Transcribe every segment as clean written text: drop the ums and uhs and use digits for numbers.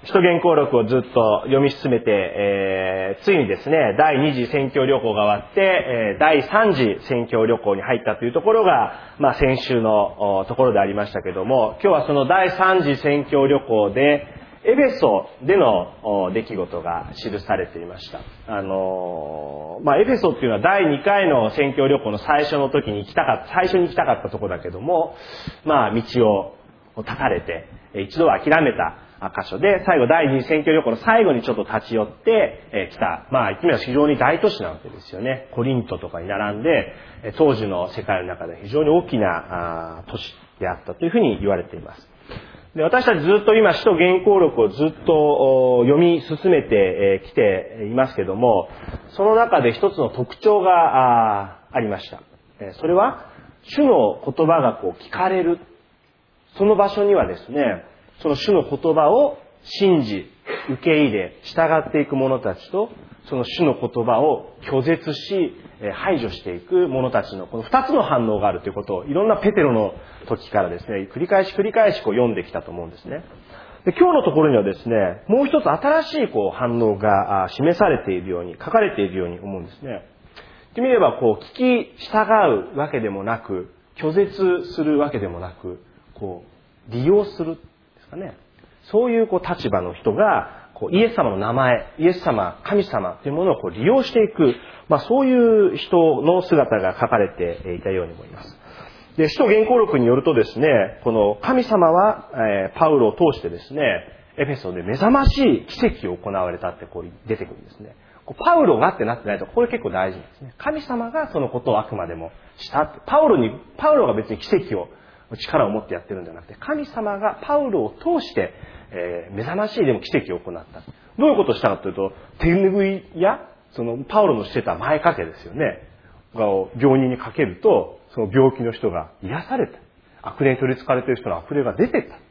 使徒言行録をずっと読み進めて、ついにですね、第2次宣教旅行が終わって、第3次宣教旅行に入ったというところが、先週のところでありましたけども、今日はその第3次宣教旅行で、エフェソでの出来事が記されていました。エフェソっていうのは第2回の宣教旅行の最初の時に最初に行きたかったところだけども、道を断たれて、一度は諦めた箇所で、最後第2次宣教旅行の最後にちょっと立ち寄ってきた。言ってみれば非常に大都市なわけですよね。コリントとかに並んで、当時の世界の中で非常に大きな都市であったというふうに言われています。で、私たちずっと今、使徒言行録をずっと読み進めてきていますけども、その中で一つの特徴がありました。それは、主の言葉が聞かれる。その場所にはですね、その主の言葉を信じ、受け入れ、従っていく者たちと、その主の言葉を拒絶し、排除していく者たちのこの二つの反応があるということを、いろんなペテロの時からですね、繰り返し読んできたと思うんですね。で、今日のところにはですね、もう一つ新しい反応が示されているように、書かれているように思うんですね。言ってみれば、聞き従うわけでもなく、拒絶するわけでもなく、利用する。そういう立場の人がイエス様の名前、イエス様、神様というものを利用していく、そういう人の姿が書かれていたように思います。で、使徒言行録によるとですね、この神様はパウロを通してですね、エフェソで目覚ましい奇跡を行われたって出てくるんですね。パウロがってなってないと、これ結構大事ですね。神様がそのことをあくまでもしたって。パウロが別に奇跡を力を持ってやってるんじゃなくて、神様がパウロを通して、目覚ましいでも奇跡を行った。どういうことをしたかというと、手拭いや、そのパウロのしてた前掛けですよね。病人にかけると、その病気の人が癒された。悪霊に取り憑かれている人の悪霊が出てった。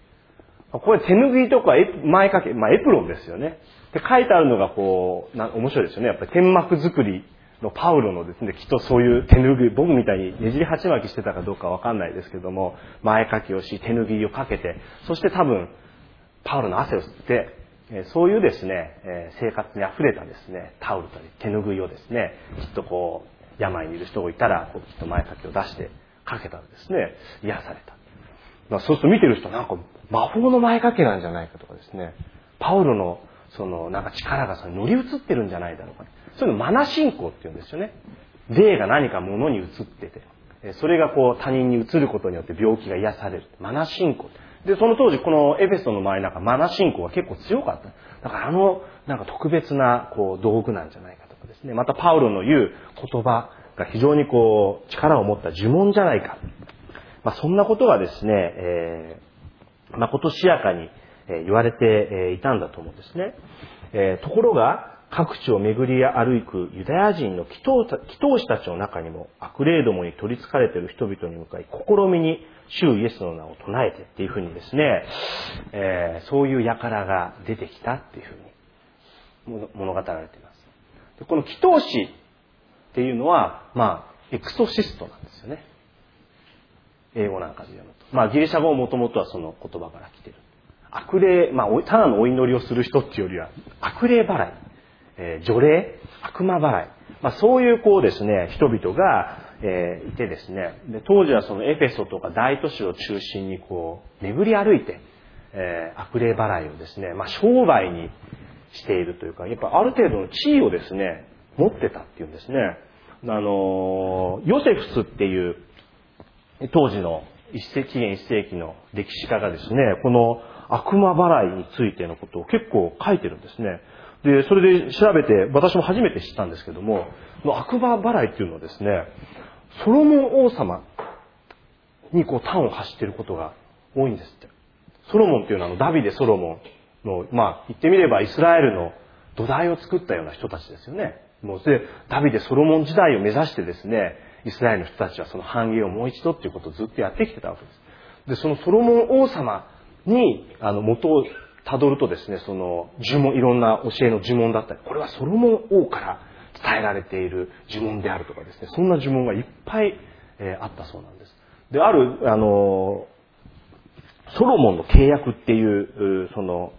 これ手拭いとか前掛け、エプロンですよね。で、書いてあるのが面白いですよね。やっぱり天幕作りのパウロのですね、きっとそういう手拭い、僕みたいにねじり鉢巻きしてたかどうかわかんないですけども、前掛けをし、手拭いをかけて、そして多分、パウロの汗を吸って、そういうですね、生活に溢れたですね、タオルと手拭いをですね、きっと病にいる人がいたら、きっと前掛けを出してかけたらですね、癒された。そうすると見てる人は魔法の前掛けなんじゃないかとかですね、パウロの力が乗り移ってるんじゃないだろうか。そういうのマナ信仰って言うんですよね。霊が何か物に移ってて、それが他人に移ることによって病気が癒される。マナ信仰。で、その当時このエフェソの周りマナ信仰が結構強かった。だから特別な道具なんじゃないかとかですね。またパウロの言う言葉が非常に力を持った呪文じゃないか。そんなことがですね、まことしやかに言われていたんだと思うんですね。ところが、各地を巡り歩くユダヤ人の祈祷師たちの中にも悪霊どもに取り憑かれている人々に向かい、試みに主イエスの名を唱えてっていうふうにですね、そういう輩が出てきたっていうふうに物語られています。で、この祈祷師っていうのは、エクソシストなんですよね。英語なんかで言うのと。ギリシャ語もともとはその言葉から来ている。悪霊、ただのお祈りをする人っていうよりは、悪霊払い。除霊、悪魔払い。そういうですね、人々が、いてですね。で、当時はそのエフェソとか大都市を中心に巡り歩いて、悪霊払いをですね、商売にしているというか、やっぱある程度の地位をですね、持ってたっていうんですね。ヨセフスっていう、当時の紀元1世紀の歴史家がですね、この悪魔払いについてのことを結構書いてるんですね。で、それで調べて、私も初めて知ったんですけども、悪魔払いっていうのはですね、ソロモン王様に端を発していることが多いんですって。ソロモンっていうのはダビデ・ソロモンの、言ってみればイスラエルの土台を作ったような人たちですよね。で、ダビデ・ソロモン時代を目指してですね、イスラエルの人たちはその繁栄をもう一度っていうことをずっとやってきてたわけです。で、そのソロモン王様に、元を辿るとですね、その呪文、いろんな教えの呪文だったり、これはソロモン王から伝えられている呪文であるとかですね、そんな呪文がいっぱい、あったそうなんです。で、ある、ソロモンの契約っていう、その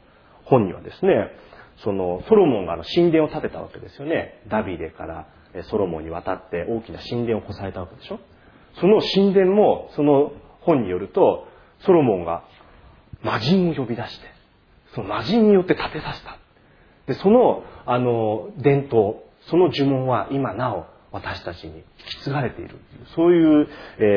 本にはですね、ソロモンが神殿を建てたわけですよね。ダビデからソロモンに渡って大きな神殿をこさえたわけでしょ。その神殿も、その本によると、ソロモンが魔人を呼び出して、その魔人によって建てさせた。で、その、伝統、その呪文は今なお私たちに引き継がれている。そういう、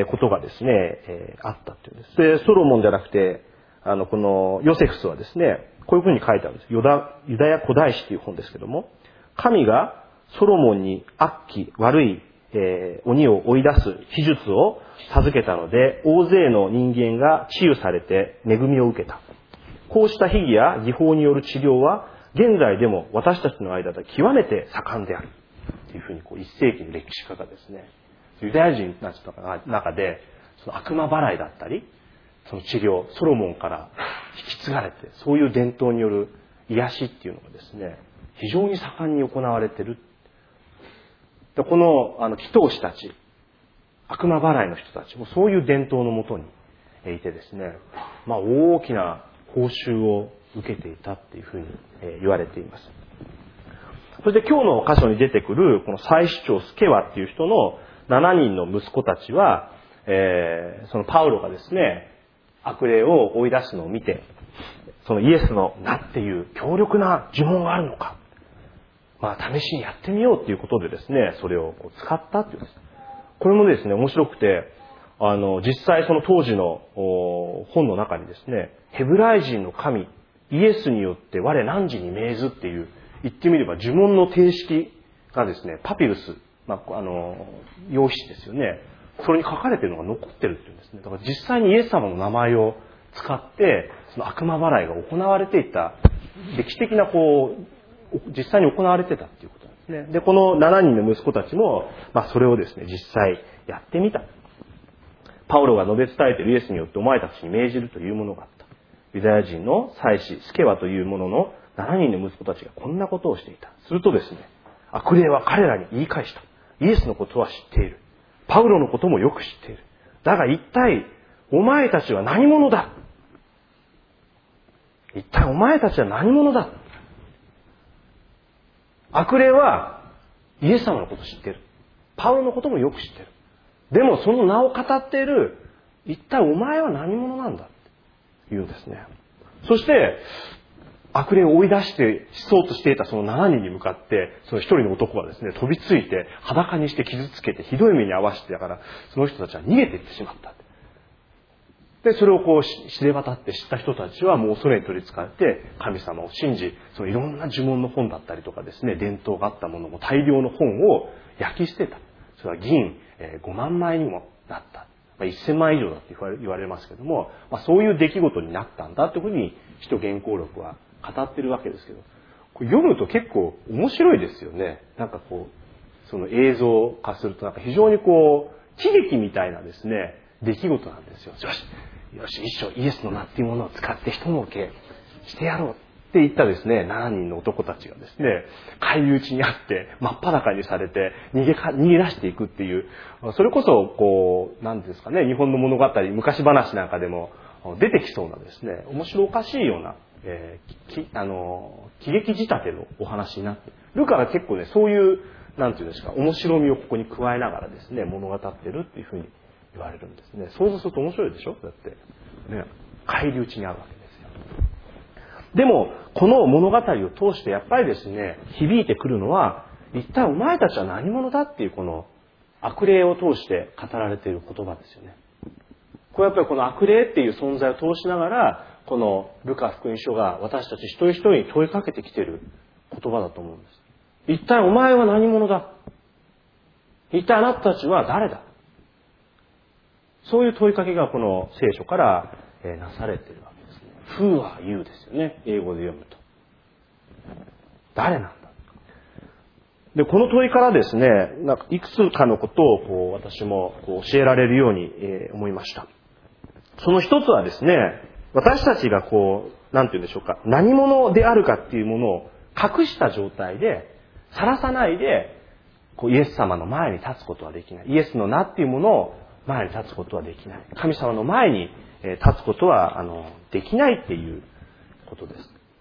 ことがですね、あったっていうんです。で、ソロモンじゃなくて、このヨセフスはですね、こういうふうに書いてあるんです。ユダヤ古代史という本ですけども、神がソロモンに悪鬼、悪い、鬼を追い出す秘術を授けたので、大勢の人間が治癒されて恵みを受けた。こうした秘技や技法による治療は、現在でも私たちの間で極めて盛んである。というふうに、1世紀の歴史家がですね、ユダヤ人たちの中で、その悪魔払いだったり、その治療、ソロモンから引き継がれて、そういう伝統による癒しっていうのがですね、非常に盛んに行われている。で、この、祈祷師たち、悪魔払いの人たちもそういう伝統のもとにいてですね、大きな報酬を受けていたっていうふうに言われています。そして今日の箇所に出てくる、この祭司長スケワっていう人の7人の息子たちは、そのパウロがですね、悪霊を追い出すのを見て、そのイエスの名っていう強力な呪文があるのか、試しにやってみようっていうことでですね、それを使ったっていうんです。これもですね、面白くて、実際その当時の本の中にですね、ヘブライ人の神、イエスによって我汝に命ずっていう、言ってみれば呪文の定式がですね、パピルス、用紙ですよね。それに書かれているのが残ってるっていうんですね。だから実際にイエス様の名前を使って、その悪魔払いが行われていた、歴史的な実際に行われてたっていうことなんですね。で、この7人の息子たちも、それをですね、実際やってみた。パウロが述べ伝えているイエスによってお前たちに命じるというものがあった。ユダヤ人の祭司、スケワというものの7人の息子たちがこんなことをしていた。するとですね、悪霊は彼らに言い返した。イエスのことは知っている。パウロのこともよく知っている。だが一体、お前たちは何者だ？一体お前たちは何者だ？悪霊はイエス様のことを知っている。パウロのこともよく知っている。でもその名を語っている、一体お前は何者なんだって言うんですね。そして、悪霊を追い出してしそうとしていたその7人に向かって、その一人の男はですね、飛びついて裸にして傷つけてひどい目に遭わせて、だからその人たちは逃げていってしまった。で、それを知れ渡って知った人たちはもう恐れに取り憑かれて神様を信じ、そのいろんな呪文の本だったりとかですね、伝統があったものも大量の本を焼き捨てた。それは銀5万枚にもなった。1000万以上だって言われますけども、そういう出来事になったんだっていうふうに使徒原稿録は語ってるわけですけど、これ読むと結構面白いですよね。その映像化すると非常に喜劇みたいなですね、出来事なんですよ。よし、一生イエスの名っていうものを使って一儲けしてやろうって言ったですね、7人の男たちがですね、返り討ちにあって真っ裸にされて逃げ出していくっていう、それこそ何ですかね、日本の物語、昔話なんかでも出てきそうなですね、面白おかしいような、喜劇仕立てのお話になって、ルカが結構ね、そういう、なんていうんですか、面白みをここに加えながらですね、物語ってるっていうふうに言われるんですね。想像すると面白いでしょ？だって、ね、返り討ちにあるわけですよ。でも、この物語を通してやっぱりですね、響いてくるのは、一体お前たちは何者だっていうこの悪霊を通して語られている言葉ですよね。これやっぱりこの悪霊っていう存在を通しながら、このルカ福音書が私たち一人一人に問いかけてきている言葉だと思うんです。一体お前は何者だ？一体あなたたちは誰だ？そういう問いかけがこの聖書からなされているわけですね。Who are you ですよね。英語で読むと。誰なんだ？で、この問いからですね、いくつかのことを私も教えられるように思いました。その一つはですね、私たちがなんて言うんでしょうか、何者であるかっていうものを隠した状態で、晒さないで、イエス様の前に立つことはできない。イエスの名っていうものを前に立つことはできない。神様の前に立つことはできないっていうことです。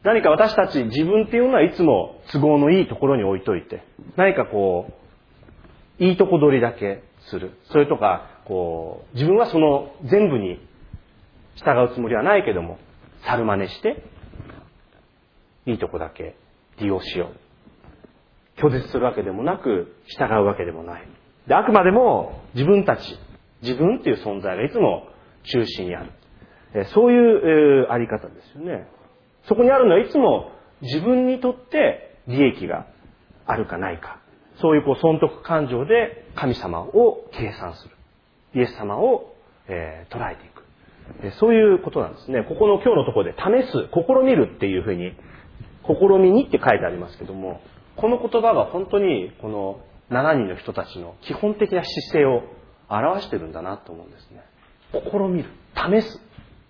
何か私たち自分っていうのはいつも都合のいいところに置いといて、何かいいとこ取りだけする。それとか、自分はその全部に従うつもりはないけども、猿真似して、いいとこだけ利用しよう。拒絶するわけでもなく、従うわけでもない。で、あくまでも自分たち、自分っていう存在がいつも中心にある。そういうあり方ですよね。そこにあるのはいつも自分にとって利益があるかないか。そういう損得感情で神様を計算する。イエス様を、捉えていく。そういうことなんですね。ここの今日のところで試す、試みるっていうふうに、試みにって書いてありますけども、この言葉が本当にこの7人の人たちの基本的な姿勢を表してるんだなと思うんですね。試みる、試す。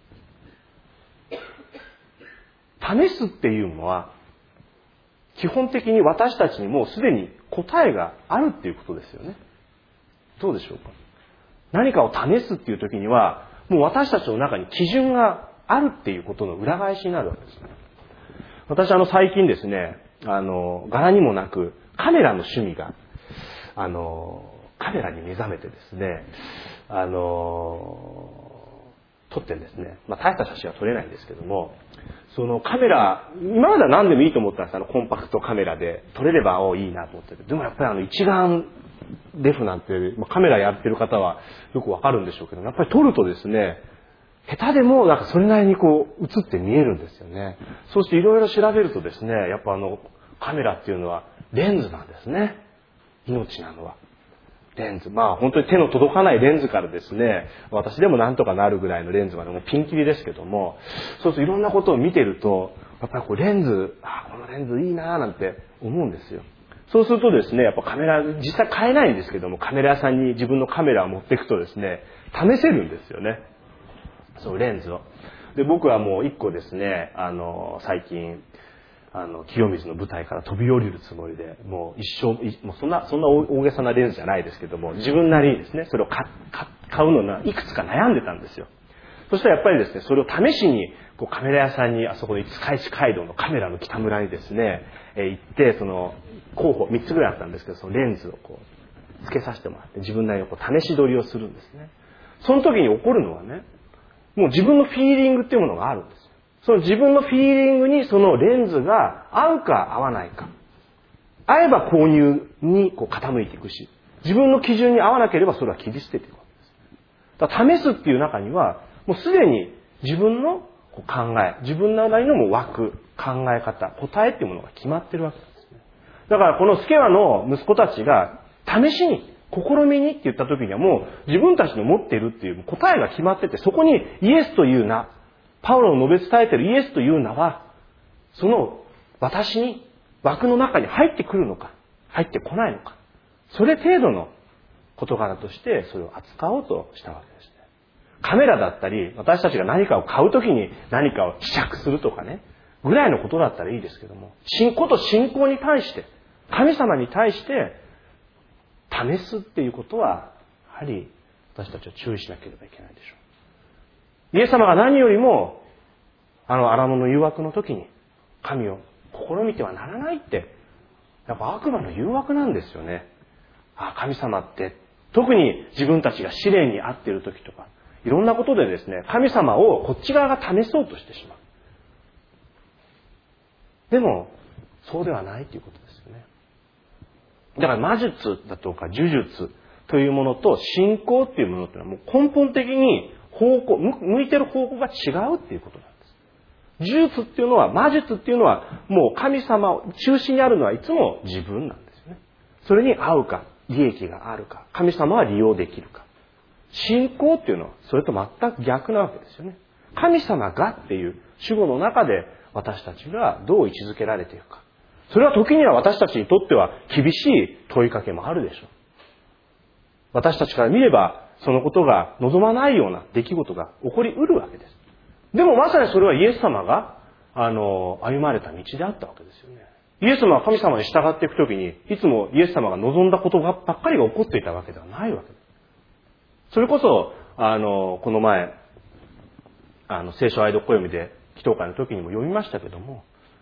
試すっていうのは、基本的に私たちにもうすでに答えがあるっていうことですよね。どうでしょうか。何かを試すっていう時には、もう私たちの中に基準があるっていうことの裏返しになるわけですね。私最近ですね、柄にもなくカメラの趣味が、カメラに目覚めてですね、撮ってんですね。大した写真は撮れないんですけども、そのカメラ、今までは何でもいいと思ったんです。コンパクトカメラで撮れればいいなと思ってて。でもやっぱり一眼レフなんて、カメラやってる方はよくわかるんでしょうけど、やっぱり撮るとですね、下手でもそれなりに映って見えるんですよね。そしていろいろ調べるとですね、やっぱカメラっていうのはレンズなんですね。命なのは。レンズ。本当に手の届かないレンズからですね、私でもなんとかなるぐらいのレンズまでもうピンキリですけども、そうするといろんなことを見てると、やっぱりレンズ、このレンズいいなぁなんて思うんですよ。そうするとですね、やっぱカメラ、実際買えないんですけども、カメラ屋さんに自分のカメラを持っていくとですね、試せるんですよね。そう、レンズを。で、僕はもう一個ですね、最近、清水の舞台から飛び降りるつもりで、もう一生、もうそんな大げさなレンズじゃないですけども、自分なりにですね、それを買うのにいくつか悩んでたんですよ。そしたらやっぱりですね、それを試しに、カメラ屋さんに、あそこの五日市街道のカメラの北村にですね、行って、候補3つぐらいあったんですけど、そのレンズを付けさせてもらって、自分なりに試し撮りをするんですね。その時に起こるのはね、もう自分のフィーリングっていうものがあるんですよ。その自分のフィーリングにそのレンズが合うか合わないか。合えば購入に傾いていくし、自分の基準に合わなければそれは切り捨てていくわけです。だから試すっていう中には、もうすでに自分の考え、自分なりのもう枠、考え方、答えっていうものが決まってるわけですね。だからこのスケワの息子たちが試しに、試みにって言った時にはもう自分たちの持っているっていう答えが決まってて、そこにイエスという名、パウロの述べ伝えているイエスという名は、その私に枠の中に入ってくるのか、入ってこないのか、それ程度の事柄としてそれを扱おうとしたわけですね。カメラだったり、私たちが何かを買うときに何かを試着するとかね、ぐらいのことだったらいいですけども、信仰に対して、神様に対して試すっていうことは、やはり私たちは注意しなければいけないでしょう。イエス様が何よりも、荒野の誘惑の時に、神を試みてはならないって、やっぱ悪魔の誘惑なんですよね。神様って、特に自分たちが試練に遭っている時とか、いろんなことでですね、神様をこっち側が試そうとしてしまう。でも、そうではないということですよね。だから魔術だとか呪術というものと信仰っていうものっていうのはもう根本的に向いてる方向が違うっていうことなんです。呪術っていうのは、魔術っていうのはもう神様を中心にあるのはいつも自分なんですよね。それに合うか、利益があるか、神様は利用できるか。信仰っていうのはそれと全く逆なわけですよね。神様がっていう主語の中で私たちがどう位置づけられているか。それは時には私たちにとっては厳しい問いかけもあるでしょう。私たちから見ればそのことが望まないような出来事が起こりうるわけです。でもまさにそれはイエス様が歩まれた道であったわけですよね。イエス様は神様に従っていくときにいつもイエス様が望んだことばっかりが起こっていたわけではないわけです。それこそこの前聖書愛読暦で祈祷会の時にも読みましたけども、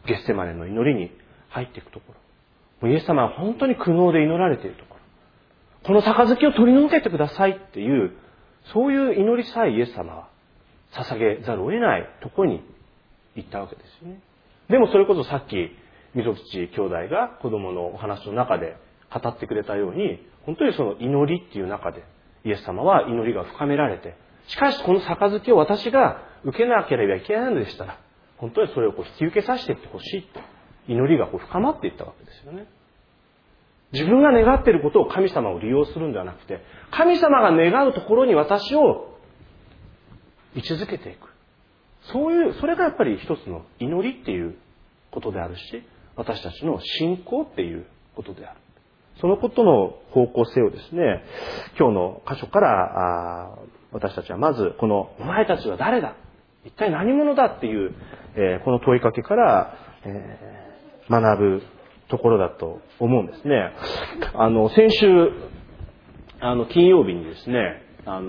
ゲッセマネの祈りに入っていくところ。イエス様は本当に苦悩で祈られているところ。この杯を取り除けてくださいっていう、そういう祈りさえイエス様は捧げざるを得ないところに行ったわけですよね。でもそれこそさっき、溝口兄弟が子供のお話の中で語ってくれたように、本当にその祈りっていう中で、イエス様は祈りが深められて、しかしこの杯を私が受けなければいけないのでしたら、本当にそれを引き受けさせていってほしいと、祈りが深まっていったわけですよね。自分が願っていることを神様を利用するんではなくて、神様が願うところに私を位置づけていく。それがやっぱり一つの祈りっていうことであるし、私たちの信仰っていうことである。そのことの方向性をですね、今日の箇所から私たちはまずこのお前たちは誰だ、一体何者だっていう、この問いかけから、学ぶところだと思うんですね。先週金曜日にですね、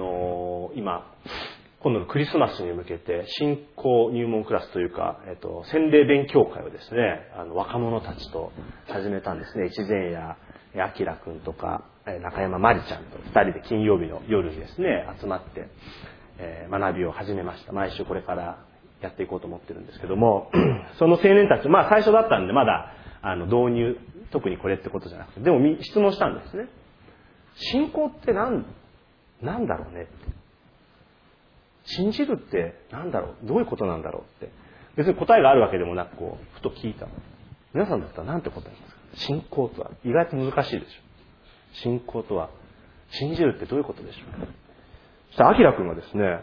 今度のクリスマスに向けて新興入門クラスというか、洗礼勉強会をですね、若者たちと始めたんですね。一前夜あきらくんとか中山まりちゃんと2人で金曜日の夜にですね集まって、学びを始めました。毎週これからやっていこうと思ってるんですけども、その青年たち、最初だったんでまだ導入特にこれってことじゃなくて、でも質問したんですね。信仰ってなんだろうねって、信じるってなんだろう、どういうことなんだろうって、別に答えがあるわけでもなくふと聞いた。皆さんだったら何て答えますか？信仰とは意外と難しいでしょ。信仰とは、信じるってどういうことでしょう。そしたらアキラ君がですね、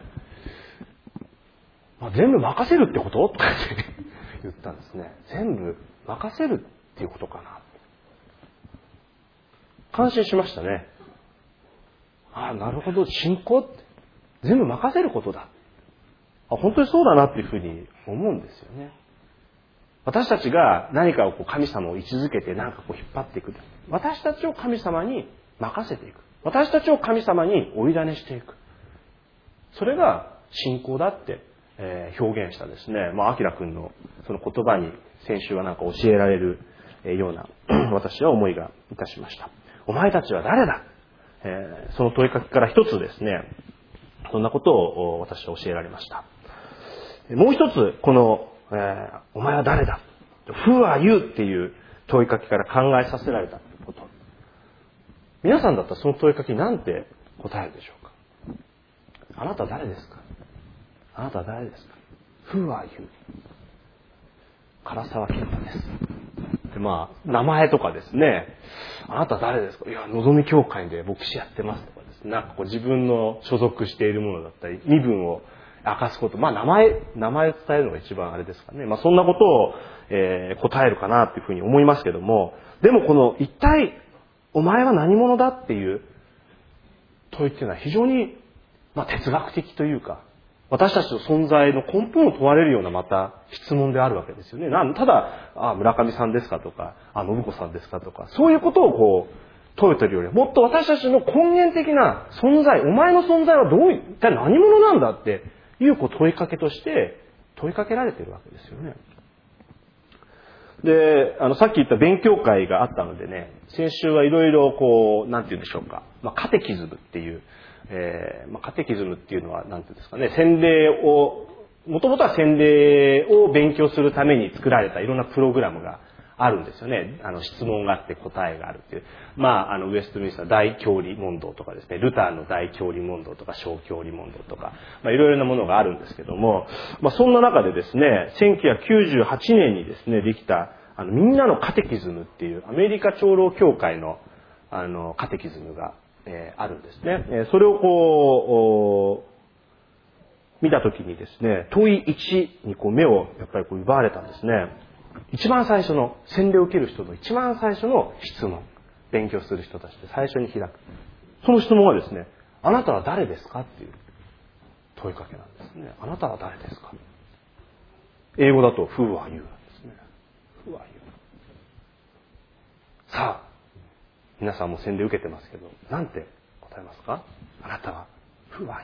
全部任せるってこととかって言ったんですね。全部任せるっていうことかな。感心しましたね。なるほど、信仰って全部任せることだ。本当にそうだなっていうふうに思うんですよね。私たちが何かを神様を位置づけて引っ張っていく。私たちを神様に任せていく。私たちを神様にお委ねしていく。それが信仰だって表現したですね、アキラ君のその言葉に先週は教えられるような私は思いがいたしました。お前たちは誰だ？その問いかけから一つですね、そんなことを私は教えられました。もう一つ、この、お前は誰だ？ Who are you? っていう問いかけから考えさせられたこと。皆さんだったらその問いかけに何て答えるでしょうか？あなたは誰ですか？あなたは誰ですか？ Who are you? 唐沢健太です。で、名前とかですね、あなたは誰ですか？いや、のぞみ教会で牧師やってますとかですね、自分の所属しているものだったり、身分を明かすこと、名前を伝えるのが一番あれですかね。そんなことを、答えるかなっていうふうに思いますけども、でもこの一体お前は何者だっていう問いっていうのは非常に、哲学的というか、私たちの存在の根本を問われるようなまた質問であるわけですよね。ただ、村上さんですかとか、信子さんですかとか、そういうことを問うというよりは、もっと私たちの根源的な存在、お前の存在は一体何者なんだっていう問いかけとして問いかけられているわけですよね。で、さっき言った勉強会があったのでね、先週はいろいろなんて言うんでしょうか、カテキズムっていう、カテキズムっていうのはなんていうんですかね、もともとは洗礼を勉強するために作られたいろんなプログラムがあるんですよね。質問があって答えがあるっていう。ウェストミンスター大教理問答とかですね、ルターの大教理問答とか小教理問答とか、いろいろなものがあるんですけども、そんな中でですね、1998年にですね、できた、みんなのカテキズムっていうアメリカ長老協会の、カテキズムが、あるんですね。それを見たときにですね、問い1に目をやっぱり奪われたんですね。一番最初の、洗礼を受ける人の一番最初の質問。勉強する人たちで最初に開く。その質問はですね、あなたは誰ですかっていう問いかけなんですね。あなたは誰ですか？英語だと Who are you? なんですね。Who are you? さあ、皆さんも洗礼受けてますけど、なんて答えますか？あなたは Who are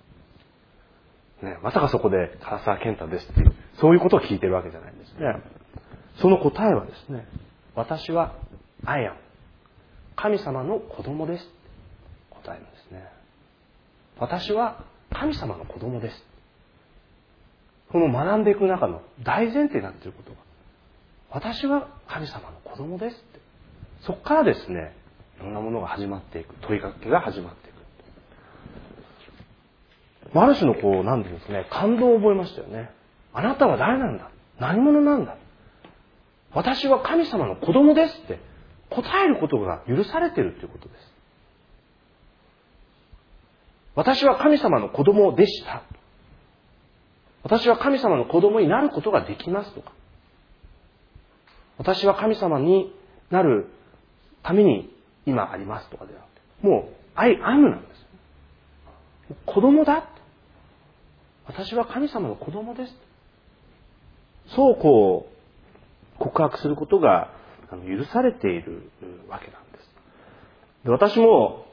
you? ね、まさかそこで唐沢健太ですっていう、そういうことを聞いてるわけじゃないんですね。 その答えはですね、私はI am、神様の子供ですって答えるんですね。私は神様の子供です。この学んでいく中の大前提になっていることが、私は神様の子供ですって、そこからですね、いろんなものが始まっていく、問いかけが始まっていく。ある種のなんていうんですね、感動を覚えましたよね。あなたは誰なんだ、何者なんだ、私は神様の子供ですって答えることが許されているということです。私は神様の子供でした、私は神様の子供になることができますとか、私は神様になるために今ありますとかではなくて、もうI amなんです。子供だ、私は神様の子供です、そう告白することが許されているわけなんです。で、私も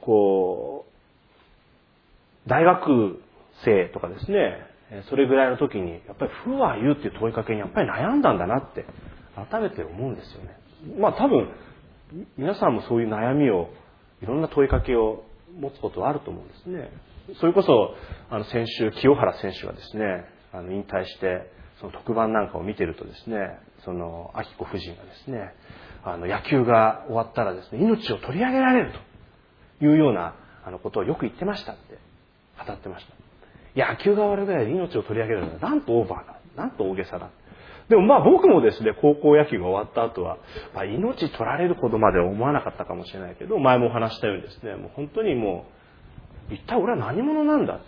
大学生とかですね、それぐらいの時にやっぱり Who are you っていう問いかけにやっぱり悩んだんだなって改めて思うんですよね。多分皆さんもそういう悩みを、いろんな問いかけを持つことはあると思うんですね。それこそ先週清原選手がですね、引退してその特番なんかを見てるとですね、その明子夫人がですね、野球が終わったらですね、命を取り上げられるというようなことをよく言ってましたって語ってました。野球が終わるぐらいで命を取り上げるのはなんとオーバーだ、なんと大げさだ。でも僕もですね、高校野球が終わった後は、命取られるほどまでは思わなかったかもしれないけど、前もお話したようにですね、もう本当に一体俺は何者なんだって、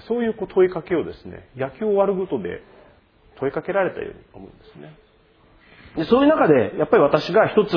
そういう問いかけをですね、野球終わるごとで問いかけられたように思うんですね。で、そういう中でやっぱり私が一つ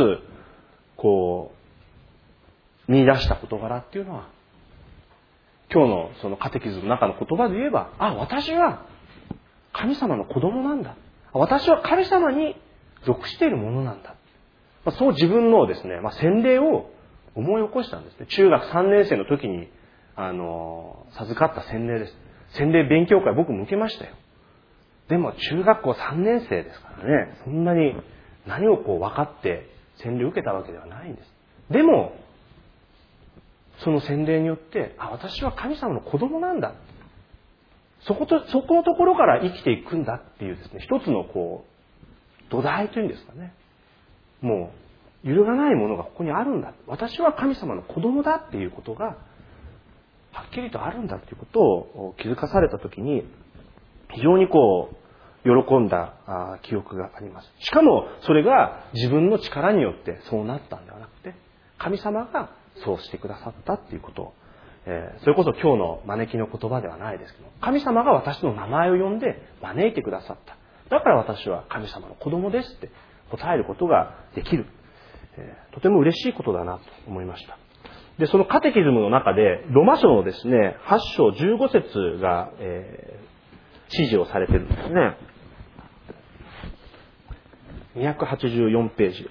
見出した事柄っていうのは、今日のそのカテキズムの中の言葉で言えば、私は神様の子供なんだ、私は神様に属しているものなんだ、そう自分のですね、洗礼を思い起こしたんですね。中学3年生の時に授かった洗礼です。洗礼勉強会僕も受けましたよ。でも中学校3年生ですからね、そんなに何を分かって洗礼を受けたわけではないんです。でもその洗礼によって、私は神様の子供なんだ、そこのところから生きていくんだっていうですね、一つの土台というんですかね、もう揺るがないものがここにあるんだ、私は神様の子供だっていうことがはっきりとあるんだっていうことを気づかされたときに、非常に喜んだ記憶があります。しかもそれが自分の力によってそうなったんではなくて、神様がそうしてくださったっていうことを、それこそ今日の招きの言葉ではないですけど、神様が私の名前を呼んで招いてくださった、だから私は神様の子供ですって答えることができる、とても嬉しいことだなと思いました。で、そのカテキズムの中でロマ書のですね、8章15節が、指示をされているんですね。284ページ。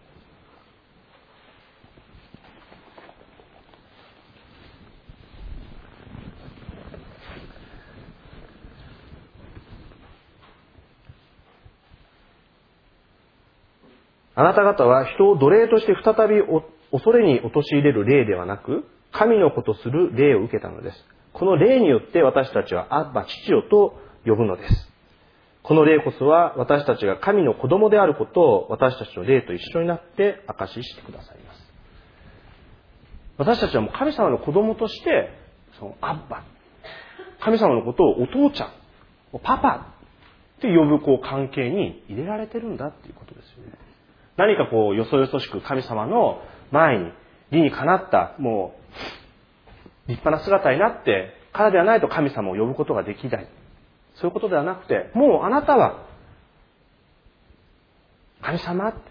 あなた方は人を奴隷として再び恐れに陥れる霊ではなく、神の子とする霊を受けたのです。この霊によって私たちはアッバ父よと呼ぶのです。この霊こそは私たちが神の子供であることを私たちの霊と一緒になって証ししてくださいます。私たちはもう神様の子供として、そのアッバ、神様のことをお父ちゃん、パパって呼ぶ関係に入れられてるんだっていうことですよね。何かよそよそしく神様の前に理にかなったもう立派な姿になってからではないと神様を呼ぶことができない、そういうことではなくて、もうあなたは神様って、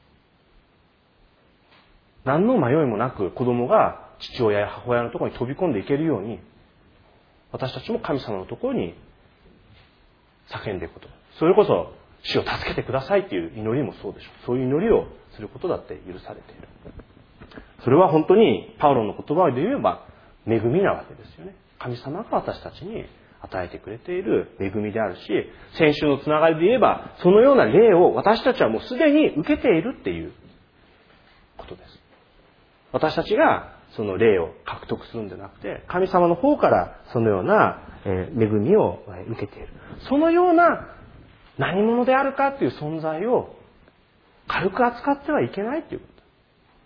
何の迷いもなく子供が父親や母親のところに飛び込んでいけるように、私たちも神様のところに叫んでいくこと、それこそ主を助けてくださいっていう祈りもそうでしょう。そういう祈りをすることだって許されている。それは本当にパウロの言葉で言えば恵みなわけですよね。神様が私たちに与えてくれている恵みであるし、先週のつながりで言えば、そのような霊を私たちはもうすでに受けているっていうことです。私たちがその霊を獲得するんじゃなくて、神様の方からそのような恵みを受けている。そのような何者であるかという存在を軽く扱ってはいけないということ。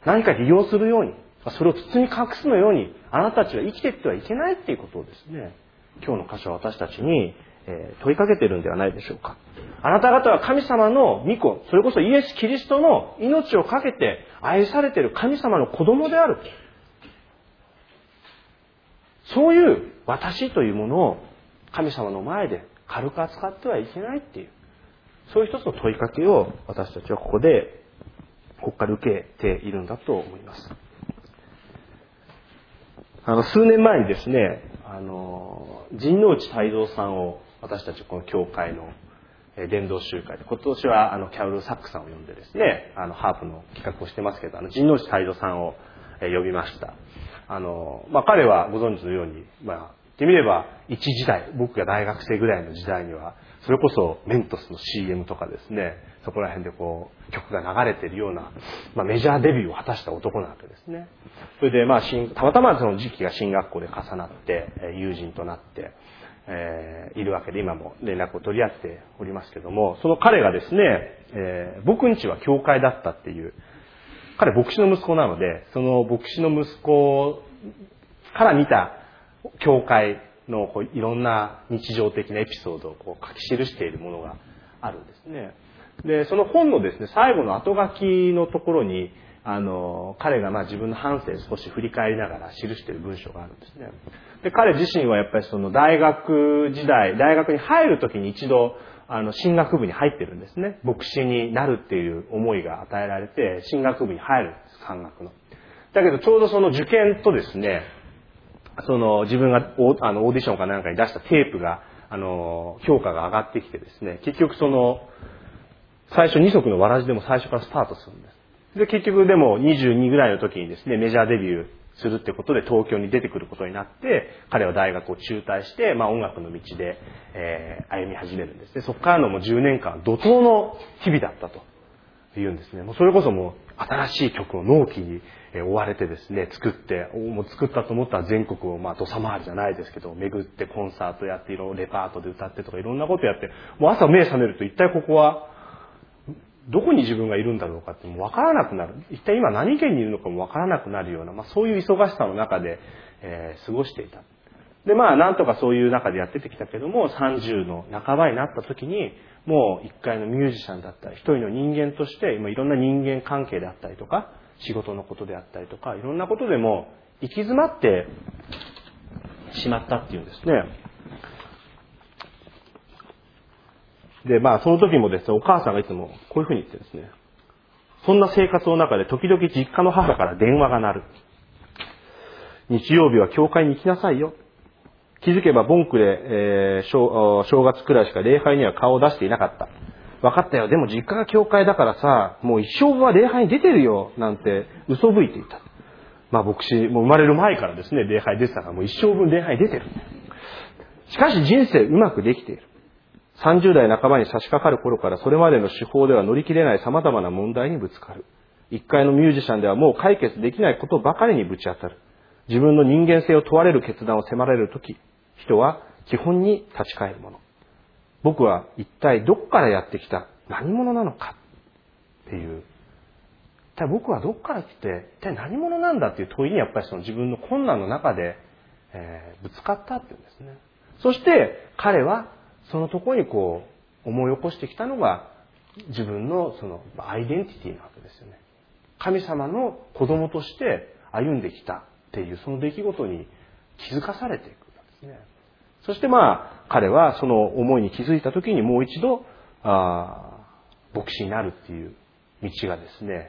何か利用するように、それを包み隠すのように、あなたたちは生きていってはいけないっていうことをですね、今日の箇所は私たちに問いかけているんではないでしょうか。あなた方は神様の御子、それこそイエス・キリストの命をかけて愛されている神様の子供である。そういう私というものを神様の前で軽く扱ってはいけないっていう、そういう一つの問いかけを私たちはここから受けているんだと思います。数年前にですね、陣内泰造さんを私たちこの教会の伝道集会で、今年はキャロル・サックさんを呼んでですね、ハープの企画をしてますけど、陣内泰造さんを呼びました。彼はご存知のように、言ってみれば一時代、僕が大学生ぐらいの時代にはそれこそメントスの CM とかですね、そこら辺で曲が流れているような、メジャーデビューを果たした男なわけですね。それでたまたまその時期が進学校で重なって友人となっているわけで、今も連絡を取り合っておりますけども、その彼がですね、僕ん家は教会だったっていう、彼牧師の息子なので、その牧師の息子から見た教会のいろんな日常的なエピソードを書き記しているものがあるんですね。で、その本のですね、最後の後書きのところに、彼が自分の半生少し振り返りながら記している文章があるんですね。で、彼自身はやっぱりその大学時代、大学に入るときに一度、進学部に入ってるんですね。牧師になるっていう思いが与えられて、進学部に入るんです、漢学の。だけどちょうどその受験とですね、自分がオーディションかなんかに出したテープが、評価が上がってきてですね、結局最初二足のわらじでも最初からスタートするんです。で、結局でも22ぐらいの時にですね、メジャーデビューするってことで東京に出てくることになって、彼は大学を中退して、音楽の道で、歩み始めるんですね。そこからのもう10年間、怒涛の日々だったと言うんですね。もうそれこそもう新しい曲を納期に追われてですね、作ったと思ったら全国を土佐回りじゃないですけど、巡ってコンサートやって、いろいろレパートで歌ってとかいろんなことやって、もう朝目覚めると一体ここはどこに自分がいるんだろうかってもう分からなくなる。一体今何県にいるのかも分からなくなるような、そういう忙しさの中で、過ごしていた。で、なんとかそういう中でやってきたけども、30の半ばになった時に、もう一回のミュージシャンだったり、一人の人間として、今いろんな人間関係であったりとか、仕事のことであったりとか、いろんなことでも行き詰まってしまったっていうんですね。で、その時もですね、お母さんがいつもこういうふうに言ってですね、そんな生活の中で時々実家の母から電話が鳴る。日曜日は教会に行きなさいよ。気づけばボンクで、正月くらいしか礼拝には顔を出していなかった。分かったよ。でも実家が教会だからさ、もう一生分は礼拝に出てるよ。なんて嘘吹いていた。牧師、もう生まれる前からですね、礼拝出てたからもう一生分礼拝に出てる。しかし人生うまくできている。30代半ばに差し掛かる頃からそれまでの手法では乗り切れない様々な問題にぶつかる。一階のミュージシャンではもう解決できないことばかりにぶち当たる。自分の人間性を問われる決断を迫られるとき、人は基本に立ち返るもの。僕は一体どこからやってきた何者なのかっていう、一体僕はどこから来て一体何者なんだっていう問いにやっぱりその自分の困難の中で、ぶつかったっていうんですね。そして彼はそのところに思い起こしてきたのが自分のそのアイデンティティなわけですよね。神様の子供として歩んできたっていうその出来事に気づかされていくんですね。そして彼はその思いに気づいた時にもう一度牧師になるっていう道がですね、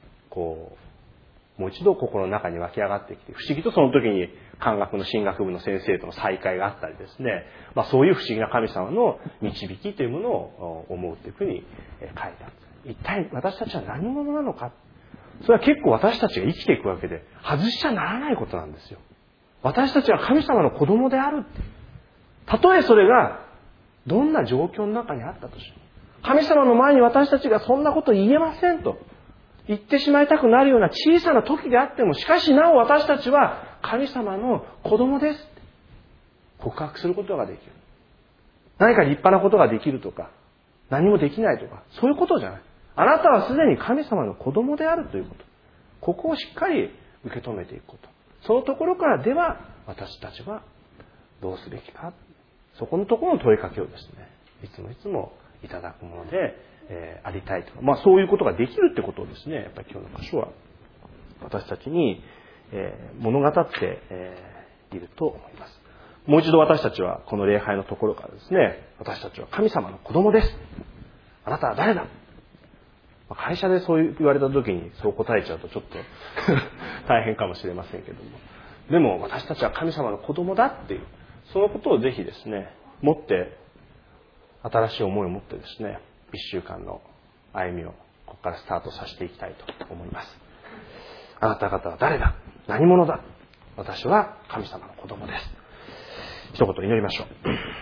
もう一度心の中に湧き上がってきて、不思議とその時に漢学の進学部の先生との再会があったりですね、そういう不思議な神様の導きというものを思うというふうに書いてある。一体私たちは何者なのか。それは結構私たちが生きていくわけで外しちゃならないことなんですよ。私たちは神様の子供であるって。 たとえそれがどんな状況の中にあったとしても、神様の前に私たちがそんなこと言えませんと言ってしまいたくなるような小さな時であっても、しかしなお私たちは神様の子供ですって告白することができる。何か立派なことができるとか、何もできないとか、そういうことじゃない。あなたはすでに神様の子供であるということ。ここをしっかり受け止めていくこと。そのところからでは私たちはどうすべきか。そこのところの問いかけをですね、いつもいつもいただくもので、ありたいと。そういうことができるってことをですね、やっぱり今日の箇所は私たちに、物語って、いると思います。もう一度私たちはこの礼拝のところからですね、私たちは神様の子供です。あなたは誰だ？会社でそう言われた時にそう答えちゃうとちょっと大変かもしれませんけども、でも私たちは神様の子供だっていう、そのことをぜひですね、持って、新しい思いを持ってですね、一週間の歩みをここからスタートさせていきたいと思います。あなた方は誰だ？何者だ？私は神様の子供です。一言祈りましょう。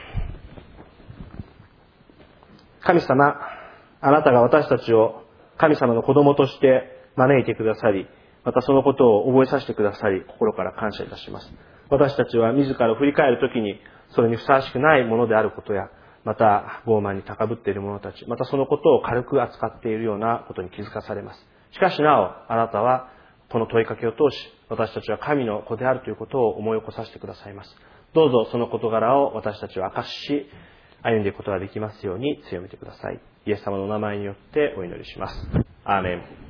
神様、あなたが私たちを神様の子供として招いてくださり、またそのことを覚えさせてくださり、心から感謝いたします。私たちは自らを振り返るときに、それにふさわしくないものであることや、また傲慢に高ぶっている者たち、またそのことを軽く扱っているようなことに気づかされます。しかしなお、あなたはこの問いかけを通し、私たちは神の子であるということを思い起こさせてくださいます。どうぞその事柄を私たちは証しし、歩んでいくことができますように強めてください。イエス様のお名前によってお祈りします。アーメン。